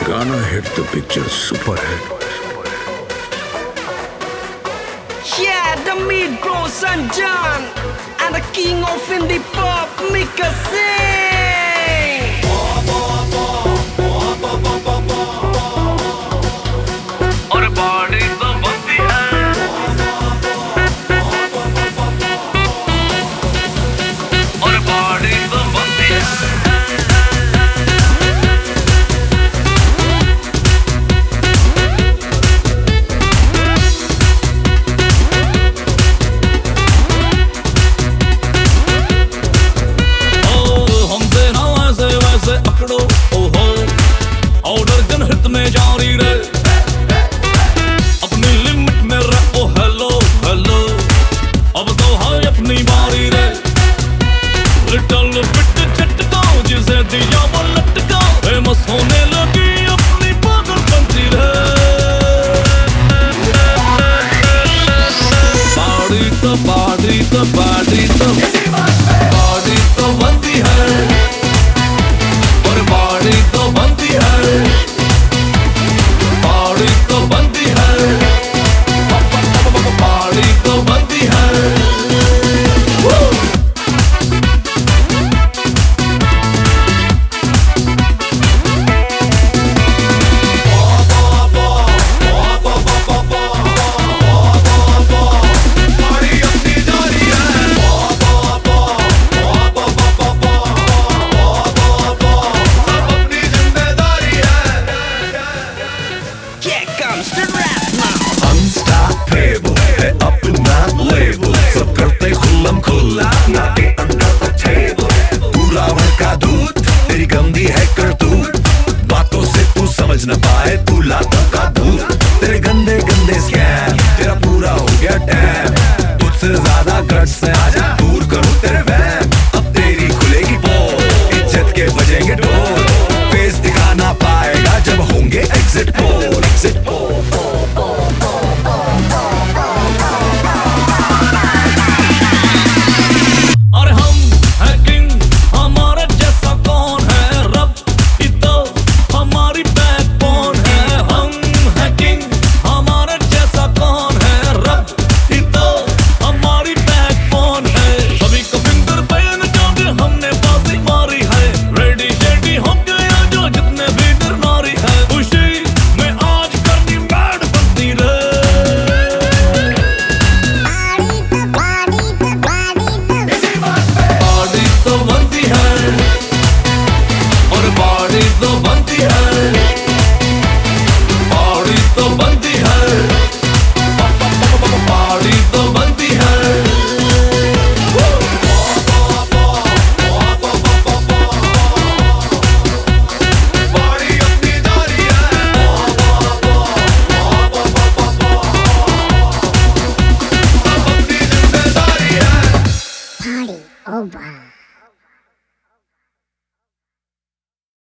गाना हिट तो picture super hit. Yeah, the meat bro San John and the king of indie pop, Mika Singh. और body तो बनती है, और बॉडी तो बनती है। जारी रहे अपनी लिमिट में रहो, हेलो हेलो अब तो है अपनी बारी रे। लिटिल बिट झटका जिसे दिया वो लटका, फेमस होने लगी अपनी पागल बनती रे। बाड़ी तो बाड़ी तो बाड़ी तो बाड़ी तो बनती है, और बाड़ी तो बनती है, बाड़ी तो बनती है, बाड़ी तो बनती है। खुला नाटे अंडर द टेबल, पूरा भड़का दूध तेरी गंदी है करतूत, बातों से तू समझ न पाए तू लातों का दूध, तेरे गंदे गंदे स्कैम तेरा पूरा हो गया डैम, तुझसे ज्यादा गट्स से आजा दूर करूं तेरे वैम, अब तेरी खुलेगी पोल, इज्जत के बजेंगे ढोल, फेस दिखा ना पाएगा जब होंगे exit poll, exit poll. The